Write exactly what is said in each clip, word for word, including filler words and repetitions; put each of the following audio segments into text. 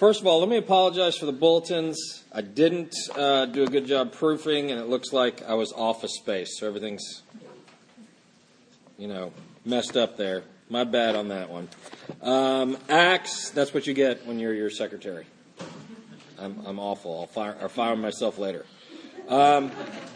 First of all, let me apologize for the bulletins. I didn't uh, do a good job proofing, and it looks like I was Office Space, so everything's, you know, messed up there. My bad on that one. Um, Acts, that's what you get when you're your secretary. I'm, I'm awful. I'll fire, I'll fire myself later. Um,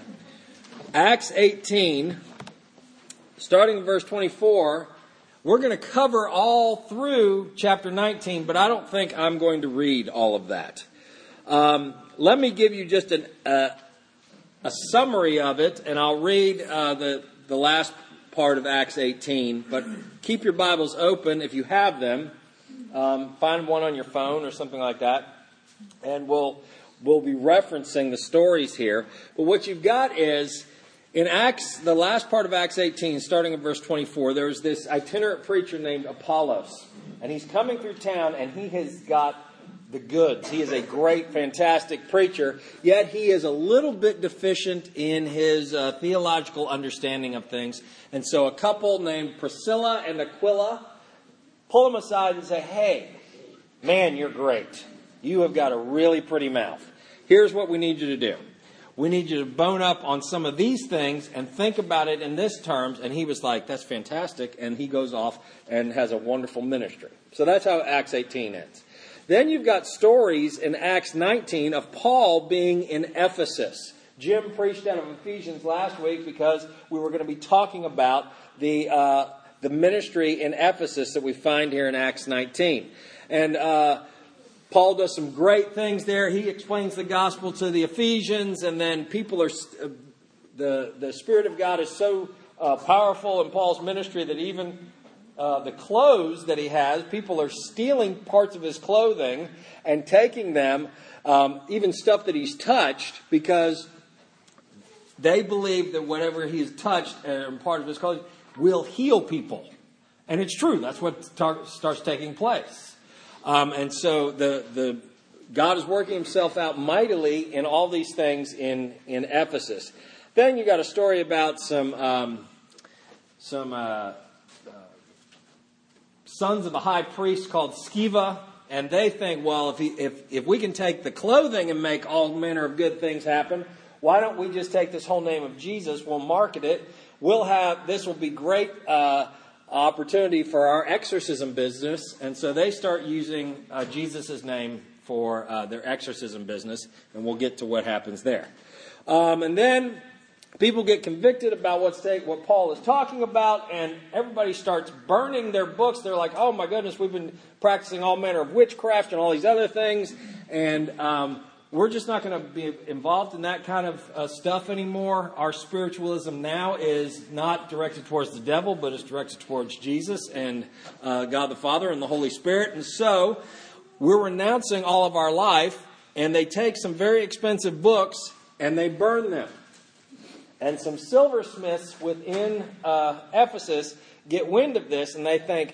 Acts eighteen, starting in verse twenty-four, we're going to cover all through chapter nineteen, but I don't think I'm going to read all of that. Um, let me give you just an, uh, a summary of it, and I'll read uh, the, the last part of Acts eighteen. But keep your Bibles open if you have them. Um, find one on your phone or something like that, and we'll we'll be referencing the stories here. But what you've got is, in Acts, the last part of Acts eighteen, starting in verse twenty-four, there's this itinerant preacher named Apollos. And he's coming through town, and he has got the goods. He is a great, fantastic preacher, yet he is a little bit deficient in his uh, theological understanding of things. And so a couple named Priscilla and Aquila pull him aside and say, "Hey, man, you're great. You have got a really pretty mouth. Here's what we need you to do. We need you to bone up on some of these things and think about it in this terms." And he was like, "That's fantastic." And he goes off and has a wonderful ministry. So that's how Acts eighteen ends. Then you've got stories in Acts nineteen of Paul being in Ephesus. Jim preached out of Ephesians last week because we were going to be talking about the uh, the ministry in Ephesus that we find here in Acts nineteen. And uh Paul does some great things there. He explains the gospel to the Ephesians, and then people are, uh, the, the Spirit of God is so uh, powerful in Paul's ministry that even uh, the clothes that he has, people are stealing parts of his clothing and taking them, um, even stuff that he's touched, because they believe that whatever he's touched and part of his clothing will heal people. And it's true. That's what tar- starts taking place. Um, and so the the God is working himself out mightily in all these things in, in Ephesus. Then you got a story about some um, some uh, uh, sons of a high priest called Sceva, and they think, well, if he, if if we can take the clothing and make all manner of good things happen, why don't we just take this whole name of Jesus? We'll market it. We'll have this will be great. Uh, opportunity for our exorcism business. And so they start using uh, Jesus' name for uh, their exorcism business, and we'll get to what happens there. Um, and then people get convicted about what's take, what Paul is talking about, and everybody starts burning their books. They're like, "Oh my goodness, we've been practicing all manner of witchcraft and all these other things, and um, we're just not going to be involved in that kind of uh, stuff anymore. Our spiritualism now is not directed towards the devil, but is directed towards Jesus and uh, God the Father and the Holy Spirit." And so we're renouncing all of our life, and they take some very expensive books and they burn them. And some silversmiths within uh, Ephesus get wind of this, and they think,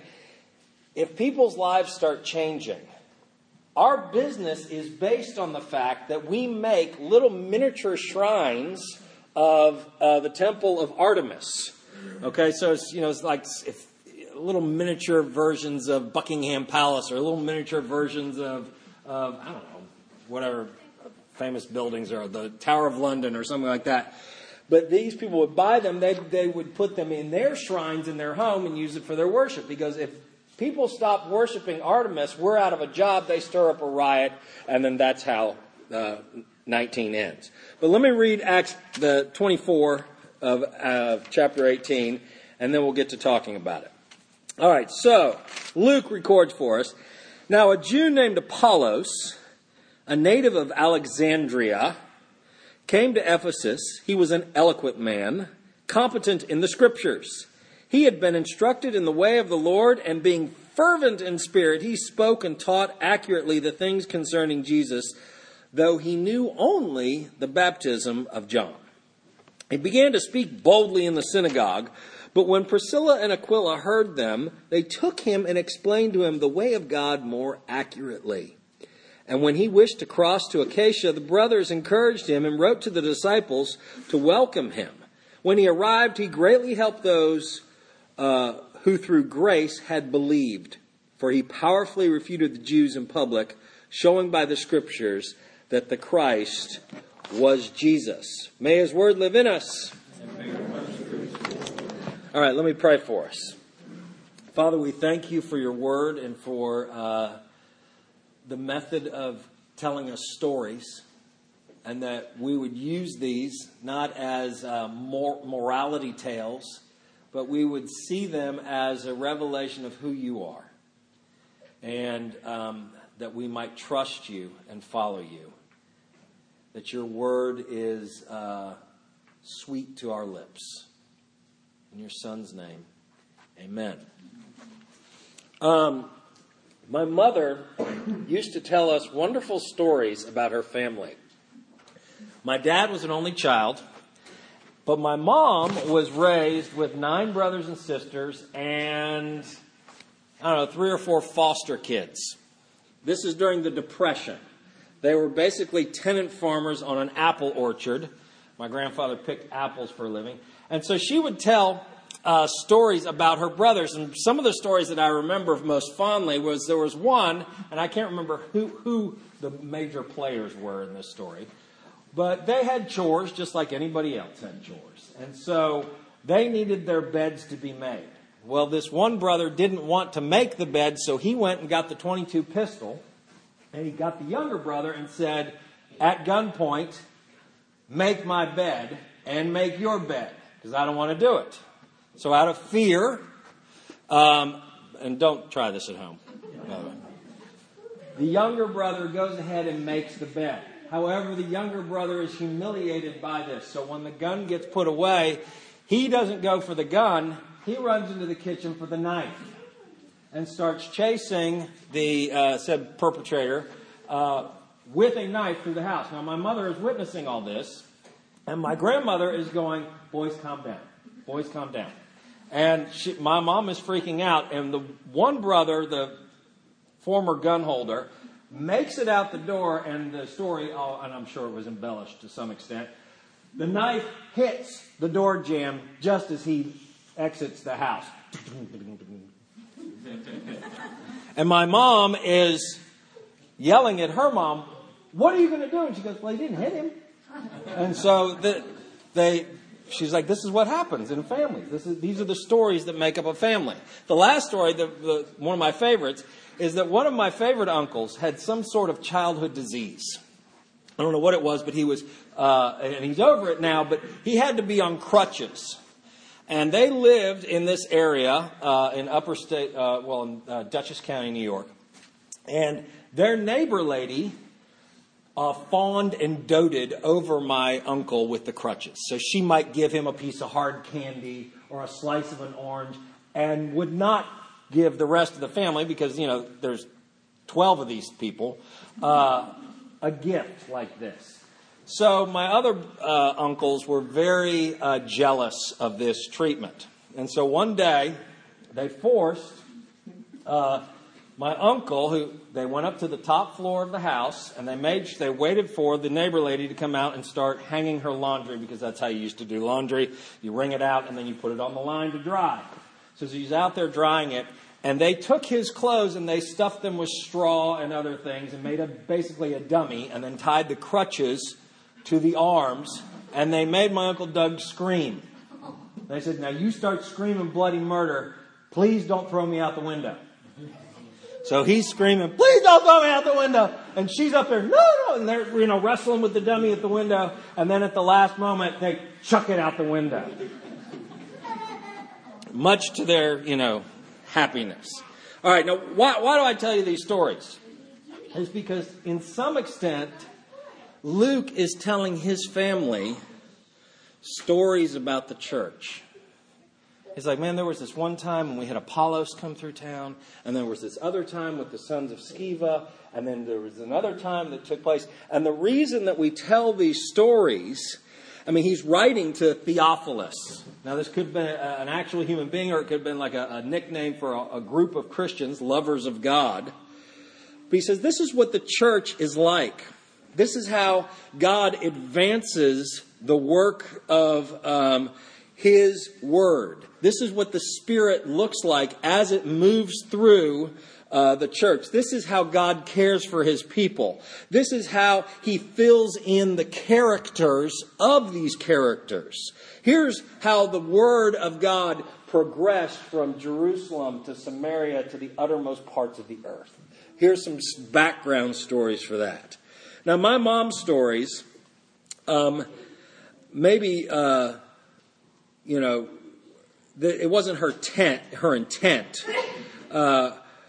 if people's lives start changing, our business is based on the fact that we make little miniature shrines of uh, the temple of Artemis. Okay, so it's, you know, it's like if, little miniature versions of Buckingham Palace, or little miniature versions of, of I don't know, whatever famous buildings are, the Tower of London or something like that. But these people would buy them. They they would put them in their shrines in their home and use it for their worship, because if people stop worshiping Artemis, we're out of a job. They stir up a riot, and then that's how uh, nineteen ends. But let me read Acts the twenty-four of uh, chapter eighteen, and then we'll get to talking about it. All right, so Luke records for us. Now a Jew named Apollos, a native of Alexandria, came to Ephesus. He was an eloquent man, competent in the Scriptures. He had been instructed in the way of the Lord, and being fervent in spirit, he spoke and taught accurately the things concerning Jesus, though he knew only the baptism of John. He began to speak boldly in the synagogue, but when Priscilla and Aquila heard them, they took him and explained to him the way of God more accurately. And when he wished to cross to Achaia, the brothers encouraged him and wrote to the disciples to welcome him. When he arrived, he greatly helped those Uh, who through grace had believed, for he powerfully refuted the Jews in public, showing by the Scriptures that the Christ was Jesus. May His Word live in us. All right, let me pray for us. Father, we thank You for Your Word and for uh, the method of telling us stories, and that we would use these not as uh, mor- morality tales, but we would see them as a revelation of who You are, and um, that we might trust You and follow You, that Your Word is uh, sweet to our lips. In Your Son's name, amen. Um, my mother used to tell us wonderful stories about her family. My dad was an only child, but my mom was raised with nine brothers and sisters and, I don't know, three or four foster kids. This is during the Depression. They were basically tenant farmers on an apple orchard. My grandfather picked apples for a living. And so she would tell uh, stories about her brothers. And some of the stories that I remember most fondly was there was one, and I can't remember who, who the major players were in this story, but they had chores just like anybody else had chores. And so they needed their beds to be made. Well, this one brother didn't want to make the bed, so he went and got the twenty-two pistol, and he got the younger brother and said, at gunpoint, make my bed and make your bed, because I don't want to do it. So out of fear, um, and don't try this at home, by the way, the younger brother goes ahead and makes the bed. However, the younger brother is humiliated by this. So when the gun gets put away, he doesn't go for the gun. He runs into the kitchen for the knife and starts chasing the uh, said perpetrator uh, with a knife through the house. Now, my mother is witnessing all this, and my grandmother is going, boys, calm down. Boys, calm down. And she, my mom is freaking out, and the one brother, the former gun holder, makes it out the door, and the story, oh, and I'm sure it was embellished to some extent, the knife hits the door jamb just as he exits the house. And my mom is yelling at her mom, what are you going to do? And she goes, well, he didn't hit him. And so the, they, she's like, this is what happens in families. This is, these are the stories that make up a family. The last story, the, the, one of my favorites, is that one of my favorite uncles had some sort of childhood disease. I don't know what it was, but he was, uh, and he's over it now, but he had to be on crutches. And they lived in this area, uh, in upper state, uh, well, in uh, Dutchess County, New York. And their neighbor lady uh, fawned and doted over my uncle with the crutches. So she might give him a piece of hard candy or a slice of an orange and would not give the rest of the family, because, you know, there's twelve of these people, uh, a gift like this. So my other uh, uncles were very uh, jealous of this treatment. And so one day they forced uh, my uncle, who they went up to the top floor of the house, and they made they waited for the neighbor lady to come out and start hanging her laundry, because that's how you used to do laundry. You wring it out and then you put it on the line to dry. So he's out there drying it, and they took his clothes and they stuffed them with straw and other things and made a, basically a dummy, and then tied the crutches to the arms, and they made my Uncle Doug scream. They said, now you start screaming bloody murder, please don't throw me out the window. So he's screaming, please don't throw me out the window. And she's up there, no, no. And they're, you know, wrestling with the dummy at the window. And then at the last moment, they chuck it out the window. Much to their, you know, happiness. All right, now, why, why do I tell you these stories? It's because, in some extent, Luke is telling his family stories about the church. He's like, man, there was this one time when we had Apollos come through town, and there was this other time with the sons of Sceva, and then there was another time that took place. And the reason that we tell these stories, I mean, he's writing to Theophilus. Now, this could have been a, an actual human being, or it could have been like a, a nickname for a, a group of Christians, lovers of God. But he says, this is what the church is like. This is how God advances the work of um, His Word. This is what the Spirit looks like as it moves through uh, the church. This is how God cares for His people. This is how He fills in the characters of these characters. Here's how the Word of God progressed from Jerusalem to Samaria to the uttermost parts of the earth. Here's some background stories for that. Now, my mom's stories, um, maybe, uh, you know, th- it wasn't her tent, her intent uh,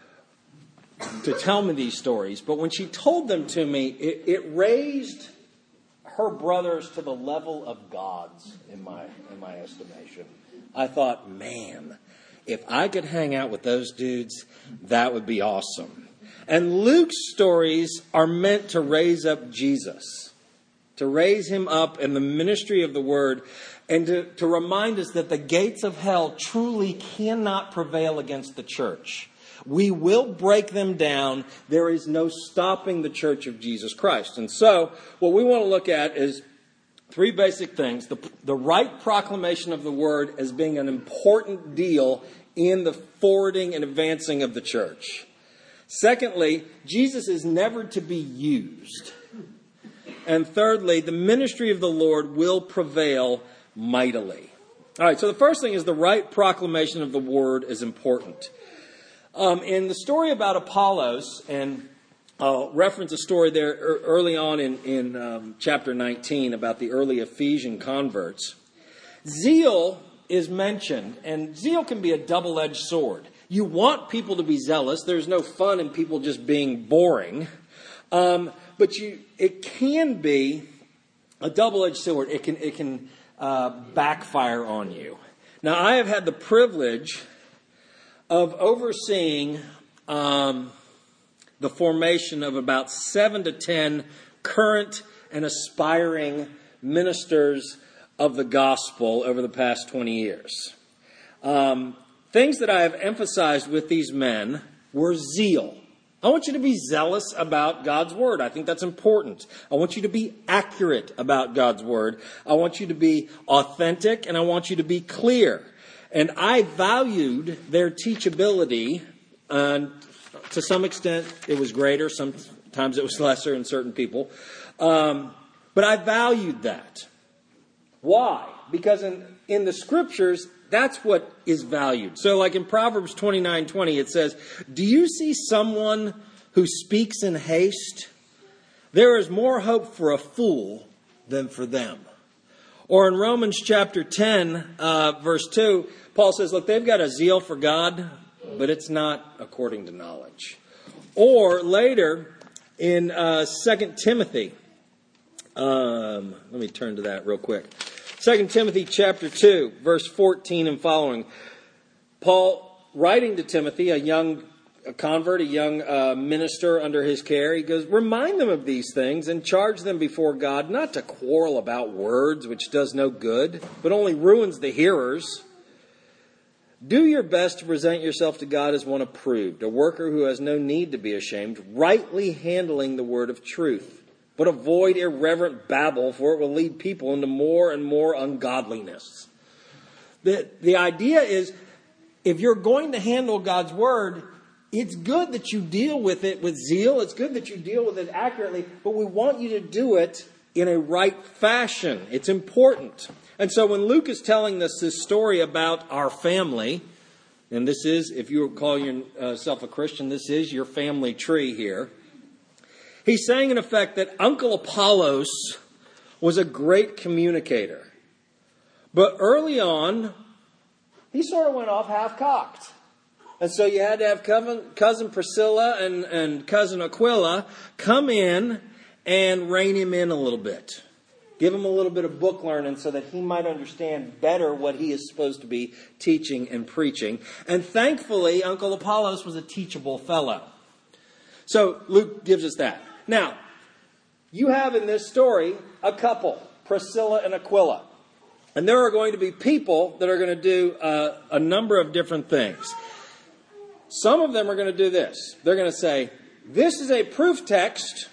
to tell me these stories, but when she told them to me, it, it raised her brothers to the level of gods in my in my estimation. I thought, man, if I could hang out with those dudes, that would be awesome. And Luke's stories are meant to raise up Jesus, to raise him up in the ministry of the word, and to, to remind us that the gates of hell truly cannot prevail against the church. We will break them down. There is no stopping the church of Jesus Christ. And so what we want to look at is three basic things. The, the right proclamation of the word as being an important deal in the forwarding and advancing of the church. Secondly, Jesus is never to be used. And thirdly, the ministry of the Lord will prevail mightily. All right, so the first thing is the right proclamation of the word is important. Um, in the story about Apollos, and I'll reference a story there early on in, in um, chapter nineteen about the early Ephesian converts, zeal is mentioned, and zeal can be a double-edged sword. You want people to be zealous. There's no fun in people just being boring. Um, but you, it can be a double-edged sword. It can, it can uh, backfire on you. Now, I have had the privilege of overseeing um, the formation of about seven to ten current and aspiring ministers of the gospel over the past twenty years. Um, things that I have emphasized with these men were zeal. I want you to be zealous about God's word. I think that's important. I want you to be accurate about God's word. I want you to be authentic, and I want you to be clear. And I valued their teachability. Uh, to some extent, it was greater. Sometimes it was lesser in certain people. Um, but I valued that. Why? Because in, in the scriptures, that's what is valued. So like in Proverbs twenty-nine twenty, it says, "Do you see someone who speaks in haste? There is more hope for a fool than for them." Or in Romans chapter ten, uh, verse two, Paul says, look, they've got a zeal for God, but it's not according to knowledge. Or later in uh, Second Timothy, um, let me turn to that real quick. Second Timothy chapter two, verse fourteen and following. Paul, writing to Timothy, a young a convert, a young uh, minister under his care, he goes, remind them of these things and charge them before God not to quarrel about words, which does no good, but only ruins the hearers. Do your best to present yourself to God as one approved, a worker who has no need to be ashamed, rightly handling the word of truth. But avoid irreverent babble, for it will lead people into more and more ungodliness. The, the idea is, if you're going to handle God's word, it's good that you deal with it with zeal. It's good that you deal with it accurately, but we want you to do it in a right fashion. It's important. And so when Luke is telling us this story about our family, and this is, if you call yourself a Christian, this is your family tree here. He's saying, in effect, that Uncle Apollos was a great communicator. But early on, he sort of went off half-cocked. And so you had to have cousin Priscilla and, and cousin Aquila come in and rein him in a little bit. Give him a little bit of book learning so that he might understand better what he is supposed to be teaching and preaching. And thankfully, Uncle Apollos was a teachable fellow. So Luke gives us that. Now, you have in this story a couple, Priscilla and Aquila. And there are going to be people that are going to do uh, a number of different things. Some of them are going to do this. They're going to say, this is a proof text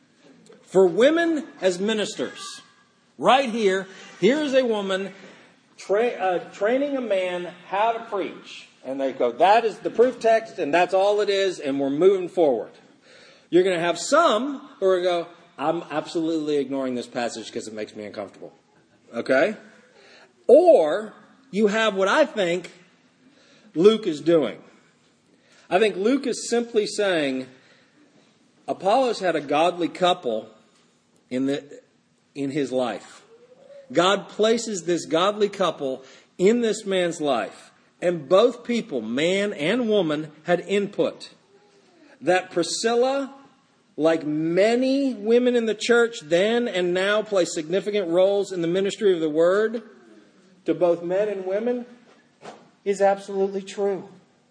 for women as ministers. Right here, here is a woman Tra- uh, training a man how to preach. And they go, that is the proof text, and that's all it is, and we're moving forward. You're going to have some who are going to go, I'm absolutely ignoring this passage because it makes me uncomfortable. Okay? Or you have what I think Luke is doing. I think Luke is simply saying, Apollos had a godly couple in the in his life. God places this godly couple in this man's life. And both people, man and woman, had input. That Priscilla, like many women in the church then and now, play significant roles in the ministry of the word to both men and women is absolutely true.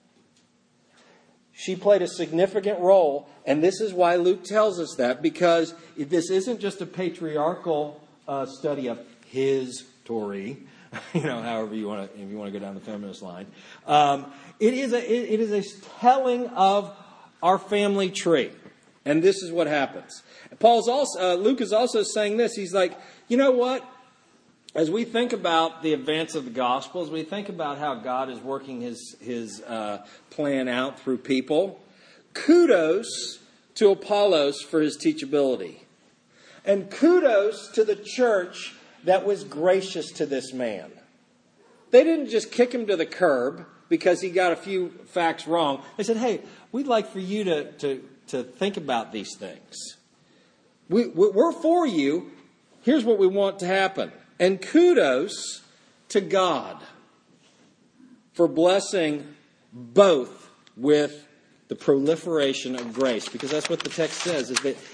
She played a significant role, and this is why Luke tells us that, because this isn't just a patriarchal uh, study of his story, you know, however you want to, if you want to go down the feminist line. Um, it is a it, it is a telling of our family tree, and this is what happens. Paul's also uh, Luke is also saying this. He's like, you know what? As we think about the advance of the gospel, as we think about how God is working His His uh, plan out through people, kudos to Apollos for his teachability, and kudos to the church that was gracious to this man. They didn't just kick him to the curb because he got a few facts wrong. They said, hey, we'd like for you to, to, to think about these things. We, we're for you. Here's what we want to happen. And kudos to God for blessing both with the proliferation of grace. Because that's what the text says, is that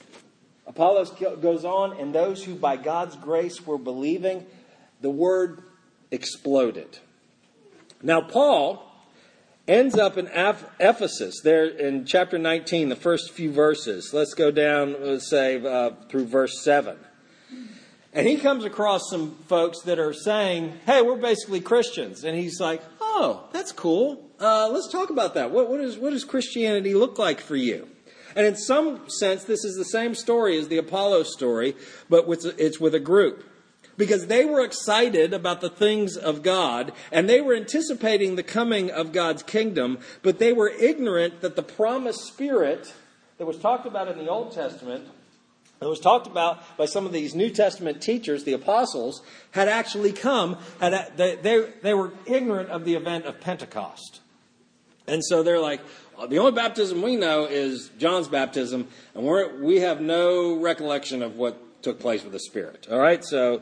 Apollos goes on, and those who by God's grace were believing, the word exploded. Now, Paul ends up in Ephesus, there in chapter nineteen, the first few verses. Let's go down, let's say, uh, through verse seven. And he comes across some folks that are saying, hey, we're basically Christians. And he's like, oh, that's cool. Uh, let's talk about that. What, what, is, what does Christianity look like for you? And in some sense, this is the same story as the Apollos story, but with, it's with a group. Because they were excited about the things of God, and they were anticipating the coming of God's kingdom, but they were ignorant that the promised Spirit that was talked about in the Old Testament, that was talked about by some of these New Testament teachers, the apostles, had actually come, and they, they, they were ignorant of the event of Pentecost. And so they're like, the only baptism we know is John's baptism, and we're, we have no recollection of what took place with the Spirit. All right, so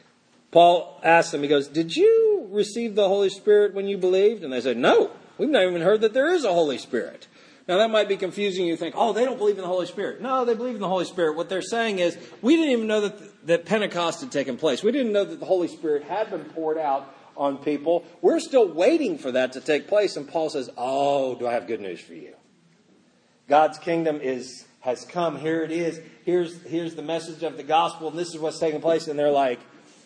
Paul asks them, he goes, did you receive the Holy Spirit when you believed? And they said, no, we've not even heard that there is a Holy Spirit. Now that might be confusing. You think, oh, they don't believe in the Holy Spirit. No, they believe in the Holy Spirit. What they're saying is, we didn't even know that, that Pentecost had taken place. We didn't know that the Holy Spirit had been poured out on people. We're still waiting for that to take place. And Paul says, oh, do I have good news for you? God's kingdom is has come. Here it is. Here's, here's the message of the gospel. And this is what's taking place. And they're like,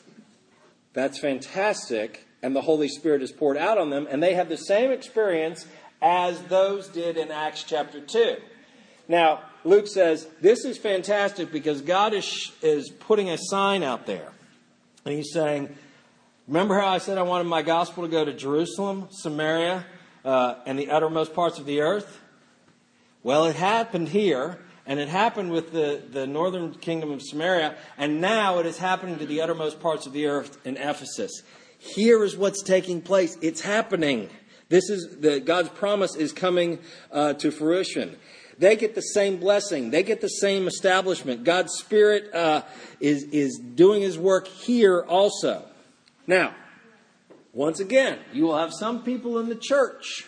that's fantastic. And the Holy Spirit is poured out on them. And they have the same experience as those did in Acts chapter two. Now, Luke says, this is fantastic because God is, is putting a sign out there. And he's saying, remember how I said I wanted my gospel to go to Jerusalem, Samaria, uh, and the uttermost parts of the earth? Well, it happened here, and it happened with the, the northern kingdom of Samaria, and now it is happening to the uttermost parts of the earth in Ephesus. Here is what's taking place. It's happening. This is the God's promise is coming uh, to fruition. They get the same blessing. They get the same establishment. God's Spirit uh, is, is doing His work here also. Now, once again, you will have some people in the church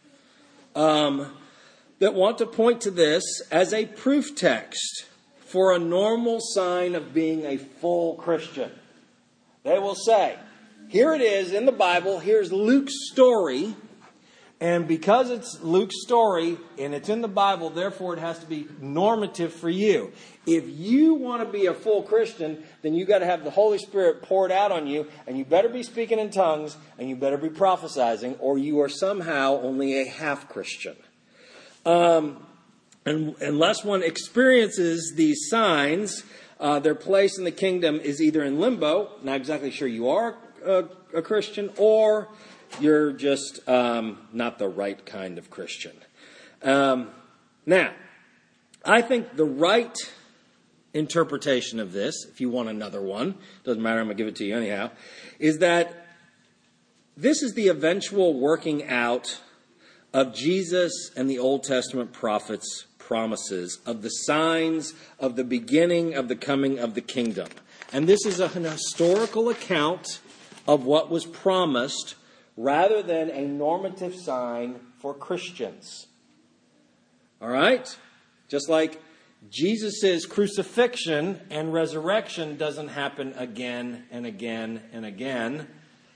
um, that want to point to this as a proof text for a normal sign of being a full Christian. They will say, here it is in the Bible, here's Luke's story, and because it's Luke's story and it's in the Bible, therefore it has to be normative for you. If you want to be a full Christian, then you got to have the Holy Spirit poured out on you, and you better be speaking in tongues, and you better be prophesying, or you are somehow only a half Christian. Um, and unless one experiences these signs, uh, their place in the kingdom is either in limbo, not exactly sure you are a, a Christian, or you're just um, not the right kind of Christian. Um, now, I think the right interpretation of this, if you want another one, doesn't matter, I'm going to give it to you anyhow, is that this is the eventual working out of Jesus and the Old Testament prophets' promises of the signs of the beginning of the coming of the kingdom. And this is a, an historical account of what was promised rather than a normative sign for Christians. All right? Just like Jesus' crucifixion and resurrection doesn't happen again and again and again,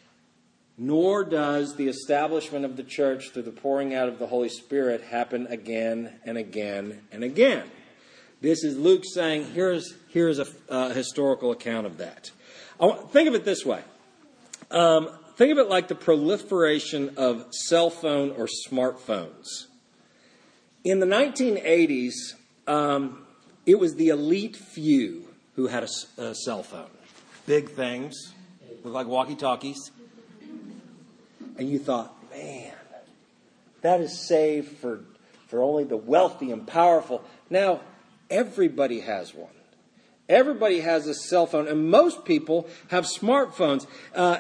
nor does the establishment of the church through the pouring out of the Holy Spirit happen again and again and again. This is Luke saying, here's, here's a uh, historical account of that. I want, think of it this way. Um, think of it like the proliferation of cell phone or smartphones. In the nineteen eighties, um, it was the elite few who had a, a cell phone. Big things, look like walkie-talkies. And you thought, man, that is saved for, for only the wealthy and powerful. Now, everybody has one. Everybody has a cell phone, and most people have smartphones. Uh,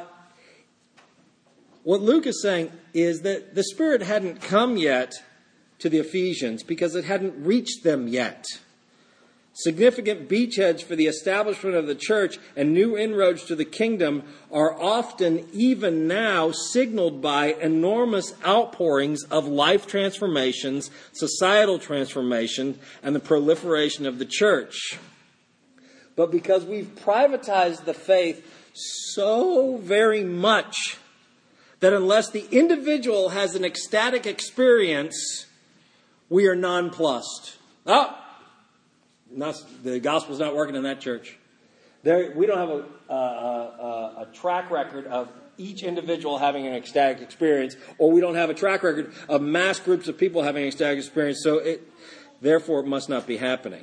what Luke is saying is that the Spirit hadn't come yet to the Ephesians because it hadn't reached them yet. Significant beachheads for the establishment of the church and new inroads to the kingdom are often, even now, signaled by enormous outpourings of life transformations, societal transformation, and the proliferation of the church. But because we've privatized the faith so very much that unless the individual has an ecstatic experience, we are nonplussed. Oh, not, the gospel's not working in that church. There, we don't have a, a, a, a track record of each individual having an ecstatic experience, or we don't have a track record of mass groups of people having an ecstatic experience, so it, therefore it must not be happening.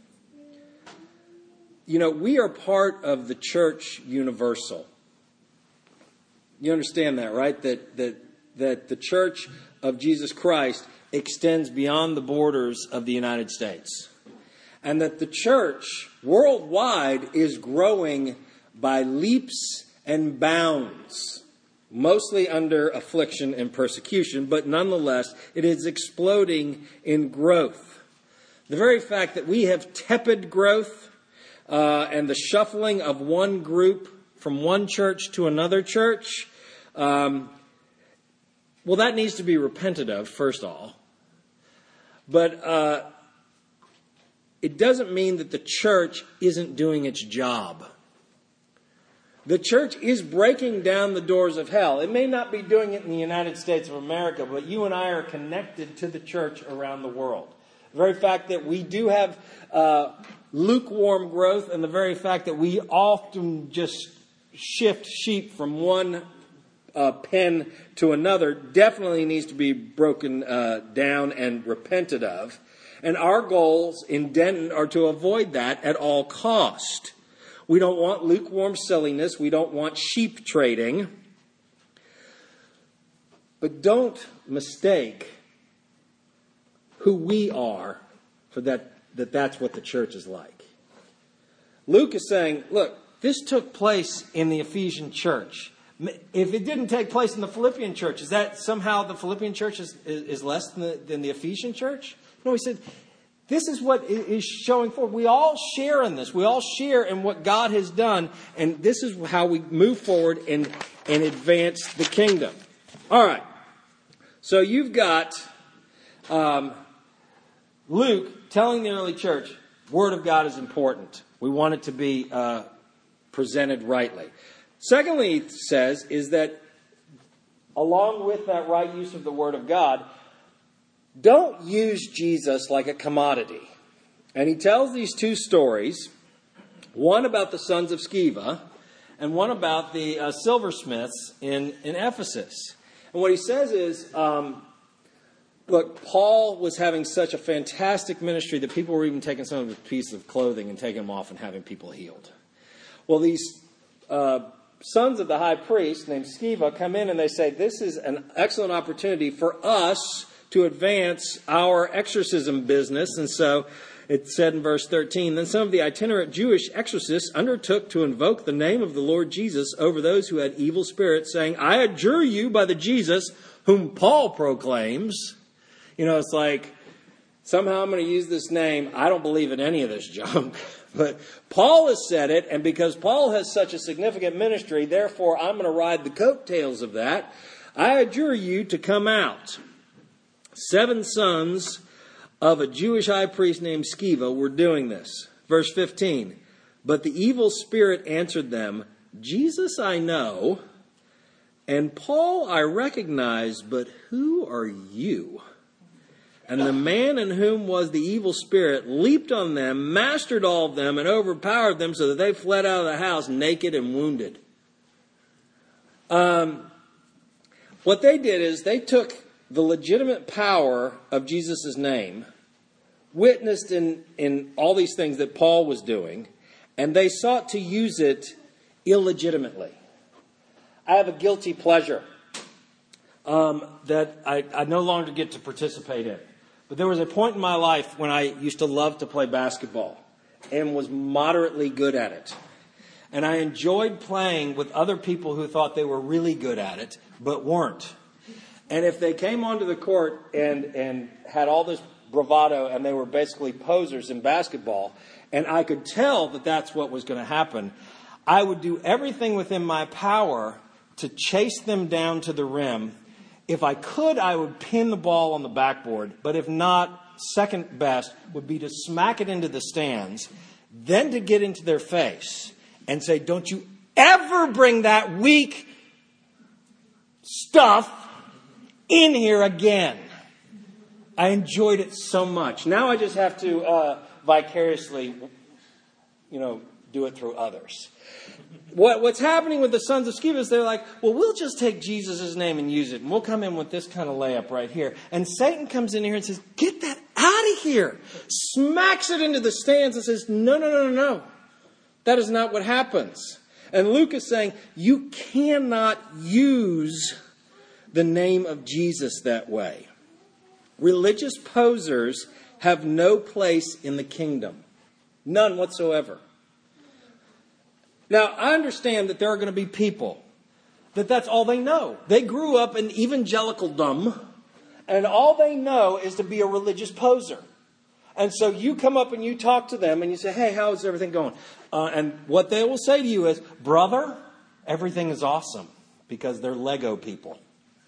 You know, we are part of the church universal. You understand that, right? That that that the church of Jesus Christ extends beyond the borders of the United States. And that the church worldwide is growing by leaps and bounds, mostly under affliction and persecution, but nonetheless, it is exploding in growth. The very fact that we have tepid growth uh, and the shuffling of one group from one church to another church, um, well, that needs to be repented of, first of all. But uh, it doesn't mean that the church isn't doing its job. The church is breaking down the doors of hell. It may not be doing it in the United States of America, but you and I are connected to the church around the world. The very fact that we do have uh, lukewarm growth, and the very fact that we often just shift sheep from one uh, pen to another definitely needs to be broken uh, down and repented of. And our goals in Denton are to avoid that at all cost. We don't want lukewarm silliness. We don't want sheep trading. But don't mistake who we are for that, that that's what the church is like. Luke is saying, look, this took place in the Ephesian church. If it didn't take place in the Philippian church, is that somehow the Philippian church is, is, is less than the, than the Ephesian church? No, he said, this is what is showing forward. We all share in this. We all share in what God has done. And this is how we move forward and, and advance the kingdom. All right. So you've got um, Luke telling the early church, Word of God is important. We want it to be uh, presented rightly. Secondly, he says, is that along with that right use of the Word of God, don't use Jesus like a commodity. And he tells these two stories, one about the sons of Sceva and one about the uh, silversmiths in, in Ephesus. And what he says is, um, look, Paul was having such a fantastic ministry that people were even taking some of his pieces of clothing and taking them off and having people healed. Well, these uh, sons of the high priest named Sceva come in and they say, this is an excellent opportunity for us to advance our exorcism business. And so it said in verse thirteen, then some of the itinerant Jewish exorcists undertook to invoke the name of the Lord Jesus over those who had evil spirits, saying, I adjure you by the Jesus whom Paul proclaims. You know, it's like, somehow I'm going to use this name. I don't believe in any of this junk. But Paul has said it, and because Paul has such a significant ministry, therefore I'm going to ride the coattails of that. I adjure you to come out. Seven sons of a Jewish high priest named Sceva were doing this. Verse fifteen, but the evil spirit answered them, Jesus I know, and Paul I recognize, but who are you? And the man in whom was the evil spirit leaped on them, mastered all of them, and overpowered them so that they fled out of the house naked and wounded. Um, what they did is they took the legitimate power of Jesus' name, witnessed in, in all these things that Paul was doing, and they sought to use it illegitimately. I have a guilty pleasure um, that I, I no longer get to participate in. But there was a point in my life when I used to love to play basketball and was moderately good at it. And I enjoyed playing with other people who thought they were really good at it, but weren't. And if they came onto the court and, and had all this bravado and they were basically posers in basketball, and I could tell that that's what was going to happen, I would do everything within my power to chase them down to the rim. If I could, I would pin the ball on the backboard. But if not, second best would be to smack it into the stands, then to get into their face and say, don't you ever bring that weak stuff in here again. I enjoyed it so much. Now I just have to uh, vicariously, you know, do it through others. What, what's happening with the sons of Sceva is they're like, well, we'll just take Jesus' name and use it. And we'll come in with this kind of layup right here. And Satan comes in here and says, get that out of here. Smacks it into the stands and says, no, no, no, no, no. That is not what happens. And Luke is saying, you cannot use the name of Jesus that way. Religious posers have no place in the kingdom. None whatsoever. Now, I understand that there are going to be people that that's all they know. They grew up in evangelicaldom, and all they know is to be a religious poser. And so you come up and you talk to them and you say, hey, how is everything going? Uh, and what they will say to you is, brother, everything is awesome, because they're Lego people.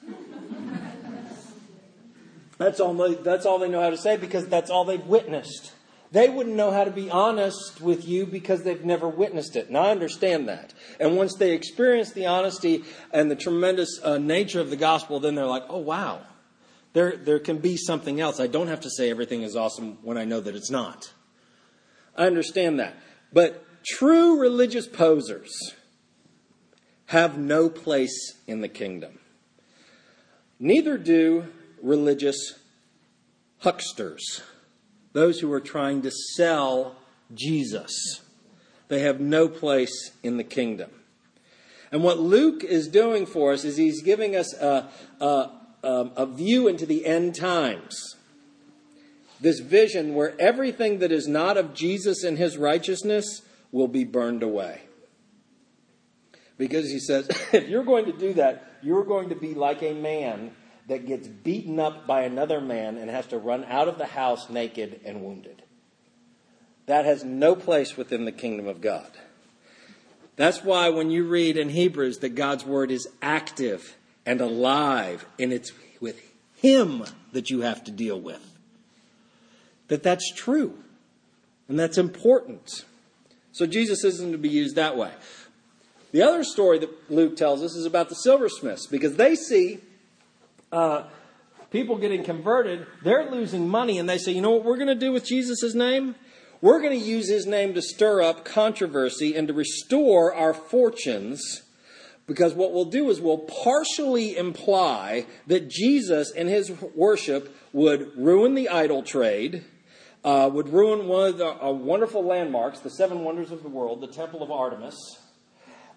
That's all they, that's all they know how to say, because that's all they've witnessed. They wouldn't know how to be honest with you because they've never witnessed it. And I understand that. And once they experience the honesty and the tremendous uh, nature of the gospel, then they're like, oh, wow, there, there can be something else. I don't have to say everything is awesome when I know that it's not. I understand that. But true religious posers have no place in the kingdom. Neither do religious hucksters. Those who are trying to sell Jesus. They have no place in the kingdom. And what Luke is doing for us is he's giving us a, a, a view into the end times. This vision where everything that is not of Jesus and his righteousness will be burned away. Because he says, if you're going to do that, you're going to be like a man that gets beaten up by another man and has to run out of the house naked and wounded. That has no place within the kingdom of God. That's why when you read in Hebrews that God's word is active and alive, and it's with him that you have to deal with. That that's true. And that's important. So Jesus isn't to be used that way. The other story that Luke tells us is about the silversmiths, because they see Uh, people getting converted, they're losing money, and they say, you know what we're going to do with Jesus' name? We're going to use his name to stir up controversy and to restore our fortunes, because what we'll do is we'll partially imply that Jesus and his worship would ruin the idol trade, uh, would ruin one of the uh, wonderful landmarks, the seven wonders of the world, the Temple of Artemis,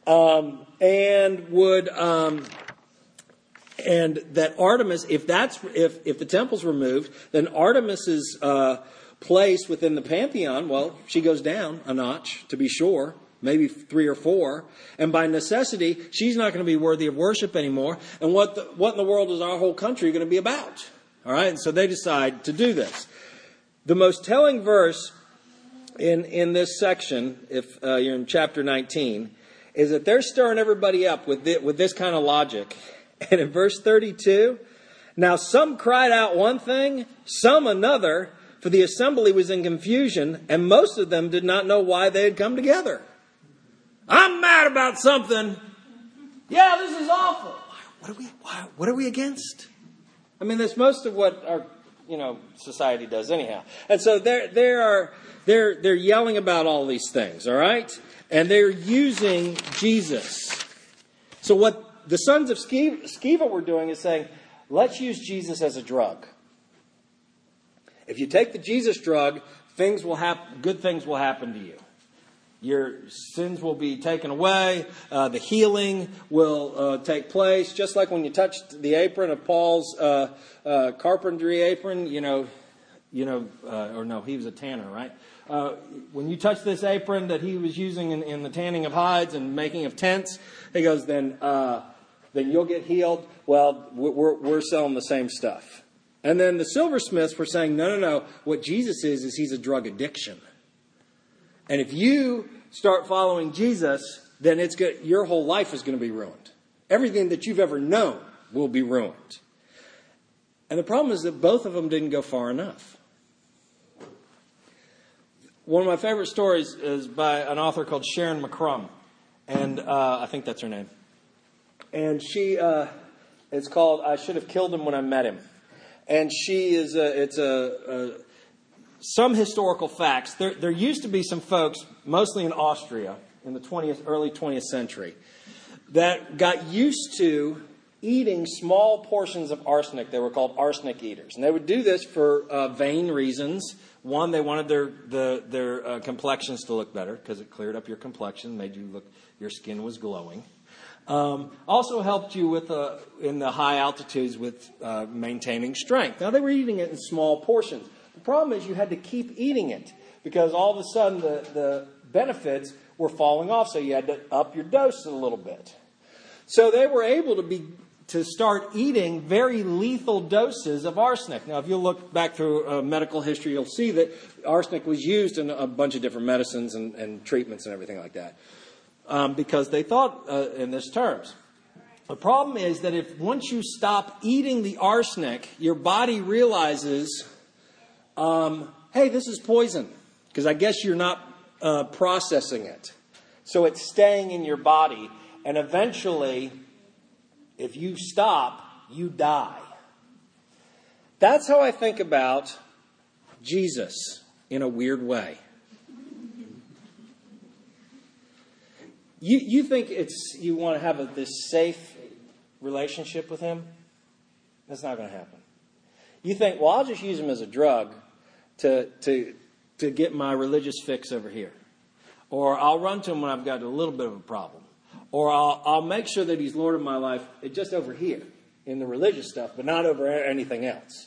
Um, and would, um, and that Artemis, if that's, if, if the temple's removed, then Artemis's, uh, place within the pantheon, well, she goes down a notch, to be sure, maybe three or four. And by necessity, she's not going to be worthy of worship anymore. And what the, what in the world is our whole country going to be about? All right. And so they decide to do this. The most telling verse in, in this section, if uh, you're in chapter nineteen, is that they're stirring everybody up with this, with this kind of logic. And in verse thirty-two, now some cried out one thing, some another, for the assembly was in confusion, and most of them did not know why they had come together. I'm mad about something. Yeah, this is awful. What are we, why, what are we against? I mean, that's most of what our, you know, society does anyhow. And so they're, they are, they're, they're yelling about all these things, all right? And they're using Jesus. So what the sons of Sceva were doing is saying, let's use Jesus as a drug. If you take the Jesus drug, things will happen, good things will happen to you. Your sins will be taken away. Uh, the healing will uh, take place. Just like when you touched the apron of Paul's uh, uh, carpentry apron, you know, you know, uh, or no, he was a tanner, right? Uh, when you touch this apron that he was using in, in the tanning of hides and making of tents, he goes, then, uh, then you'll get healed. Well, we're, we're selling the same stuff. And then the silversmiths were saying, no, no, no. What Jesus is, is he's a drug addiction. And if you start following Jesus, then it's good. Your whole life is going to be ruined. Everything that you've ever known will be ruined. And the problem is that both of them didn't go far enough. One of my favorite stories is by an author called Sharon McCrum. And uh, I think that's her name. And she, uh, it's called I Should Have Killed Him When I Met Him. And she is, a, it's a, a, some historical facts. There, there used to be some folks, mostly in Austria, in the twentieth, early twentieth century, that got used to eating small portions of arsenic. They were called arsenic eaters. And they would do this for uh, vain reasons. One, they wanted their the, their uh, complexions to look better because it cleared up your complexion, made you look, your skin was glowing. Um, also helped you with uh, in the high altitudes with uh, maintaining strength. Now, they were eating it in small portions. The problem is you had to keep eating it because all of a sudden the, the benefits were falling off, so you had to up your dose a little bit. So they were able to be to start eating very lethal doses of arsenic. Now, if you look back through uh, medical history, you'll see that arsenic was used in a bunch of different medicines and, and treatments and everything like that. Um, because they thought uh, in this terms. The problem is that if once you stop eating the arsenic, your body realizes, um, hey, this is poison. Because I guess you're not uh, processing it. So it's staying in your body. And eventually, if you stop, you die. That's how I think about Jesus in a weird way. You you think it's you want to have a, this safe relationship with him? That's not going to happen. You think, well, I'll just use him as a drug to to to get my religious fix over here, or I'll run to him when I've got a little bit of a problem, or I'll I'll make sure that he's Lord of my life just over here in the religious stuff, but not over anything else.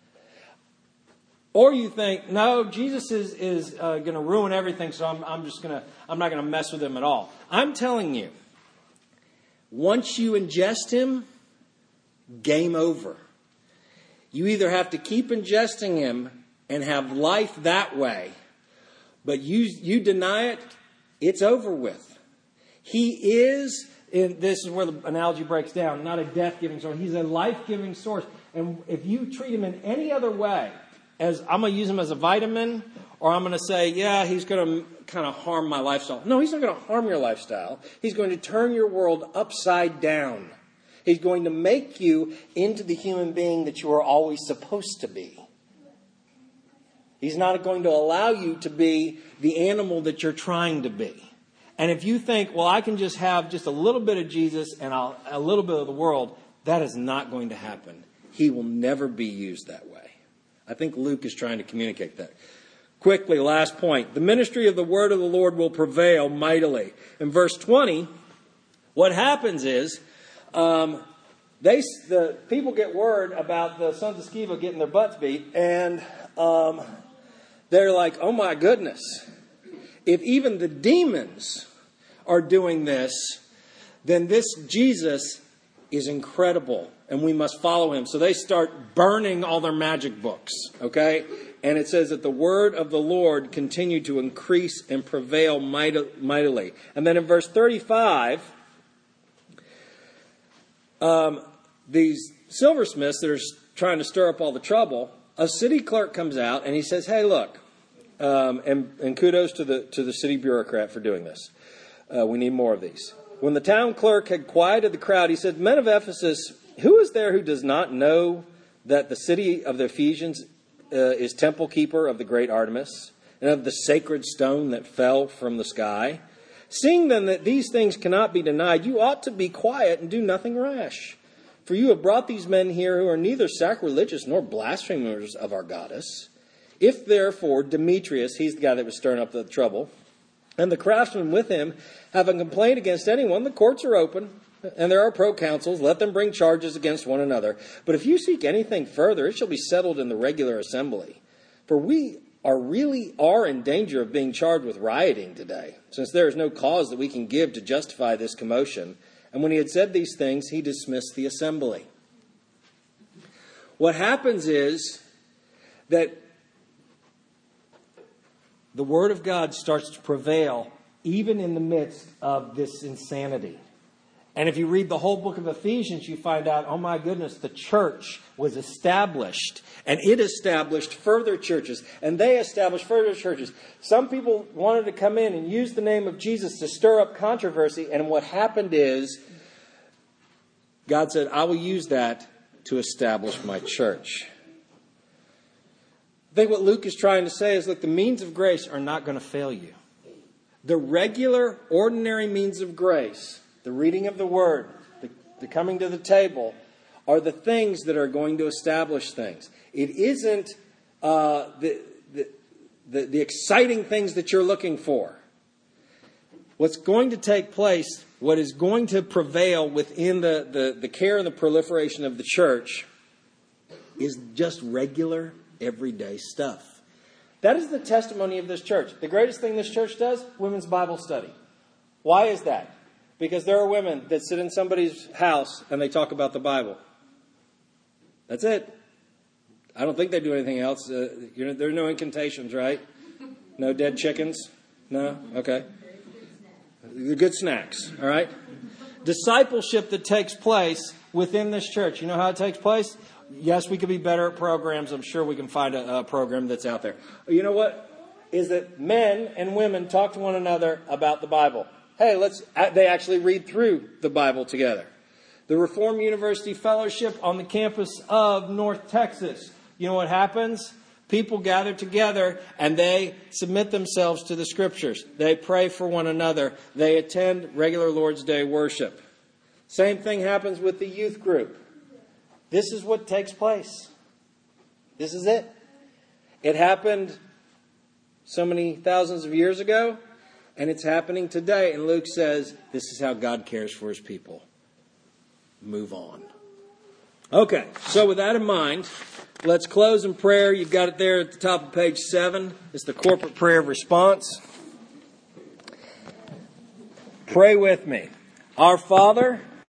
Or you think, no, Jesus is, is uh, going to ruin everything, so I'm, I'm just going to, I'm not going to mess with him at all. I'm telling you, once you ingest him, game over. You either have to keep ingesting him and have life that way, but you, you deny it, it's over with. He is, and this is where the analogy breaks down, not a death-giving source. He's a life-giving source. And if you treat him in any other way, as I'm going to use him as a vitamin, or I'm going to say, yeah, he's going to kind of harm my lifestyle. No, he's not going to harm your lifestyle. He's going to turn your world upside down. He's going to make you into the human being that you are always supposed to be. He's not going to allow you to be the animal that you're trying to be. And if you think, well, I can just have just a little bit of Jesus and I'll, a little bit of the world, that is not going to happen. He will never be used that way. I think Luke is trying to communicate that. Quickly, last point. The ministry of the word of the Lord will prevail mightily. In verse twenty, What happens is, um, they the people get word about the sons of Sceva getting their butts beat, and um, they're like, oh my goodness, if even the demons are doing this, then this Jesus is incredible, and we must follow him. So they start burning all their magic books, okay? And it says that the word of the Lord continued to increase and prevail mightily. And then in verse thirty-five, um, these silversmiths that are trying to stir up all the trouble, a city clerk comes out and he says, hey, look, um, and, and kudos to the to the city bureaucrat for doing this. Uh, we need more of these. When the town clerk had quieted the crowd, he said, men of Ephesus, who is there who does not know that the city of the Ephesians uh, is temple keeper of the great Artemis, and of the sacred stone that fell from the sky? Seeing then that these things cannot be denied, you ought to be quiet and do nothing rash. For you have brought these men here who are neither sacrilegious nor blasphemers of our goddess. If therefore Demetrius, he's the guy that was stirring up the trouble, and the craftsmen with him have a complaint against anyone, the courts are open, and there are proconsuls. Let them bring charges against one another. But if you seek anything further, it shall be settled in the regular assembly. For we are really are in danger of being charged with rioting today, since there is no cause that we can give to justify this commotion. And when he had said these things, he dismissed the assembly. What happens is that the word of God starts to prevail even in the midst of this insanity. And if you read the whole book of Ephesians, you find out, oh my goodness, the church was established. And it established further churches. And they established further churches. Some people wanted to come in and use the name of Jesus to stir up controversy. And what happened is, God said, I will use that to establish my church. I think what Luke is trying to say is, look, the means of grace are not going to fail you. The regular, ordinary means of grace, the reading of the word, the, the coming to the table, are the things that are going to establish things. It isn't uh, the, the, the, the exciting things that you're looking for. What's going to take place, what is going to prevail within the, the, the care and the proliferation of the church is just regular, everyday stuff. That is the testimony of this church. The greatest thing this church does, women's Bible study. Why is that? Because there are women that sit in somebody's house and they talk about the Bible. That's it. I don't think they do anything else. Uh, you know, there are no incantations, right? No dead chickens? No? Okay. The good snacks, all right? Discipleship that takes place within this church. You know how it takes place? Yes, we could be better at programs. I'm sure we can find a, a program that's out there. You know what? Is that men and women talk to one another about the Bible. Hey, let's. They actually read through the Bible together. The Reformed University Fellowship on the campus of North Texas. You know what happens? People gather together and they submit themselves to the Scriptures. They pray for one another. They attend regular Lord's Day worship. Same thing happens with the youth group. This is what takes place. This is it. It happened so many thousands of years ago, and it's happening today. And Luke says, this is how God cares for his people. Move on. Okay, so with that in mind, let's close in prayer. You've got it there at the top of page seven. It's the corporate prayer of response. Pray with me. Our Father,